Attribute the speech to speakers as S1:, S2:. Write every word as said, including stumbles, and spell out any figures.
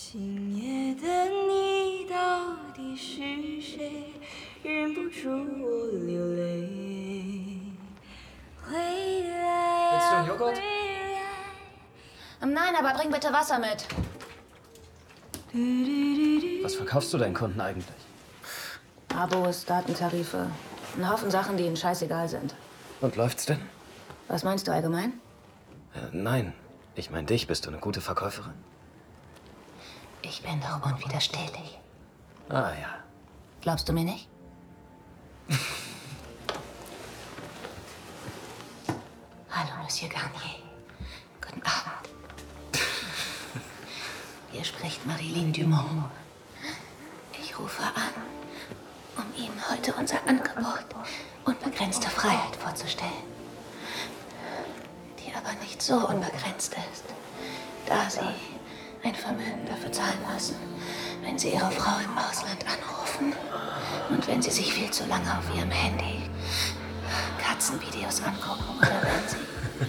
S1: 今夜的你到底是谁？忍不住我流泪。回来
S2: willst du
S1: 啊
S2: einen Joghurt?
S1: 回来
S3: Nein, aber bring bitte Wasser mit.
S2: Was verkaufst du deinen Kunden eigentlich?
S3: Abos, Datentarife, ein Haufen Sachen, die ihnen scheißegal sind.
S2: Und läuft's denn?
S3: Was meinst du allgemein?
S2: Äh, nein. Ich meine dich. Bist du eine gute Verkäuferin?
S3: Ich bin doch unwiderstehlich.
S2: Ah ja.
S3: Glaubst du mir nicht? Hallo, Monsieur Garnier. Guten Abend. Hier spricht Marilyn Dumont. Ich rufe an, um Ihnen heute unser Angebot unbegrenzte Freiheit vorzustellen. Die aber nicht so unbegrenzt ist, da Sie ein Vermögen dafür zahlen müssen, wenn Sie Ihre Frau im Ausland anrufen und wenn Sie sich viel zu lange auf Ihrem Handy Katzenvideos angucken oder wenn Sie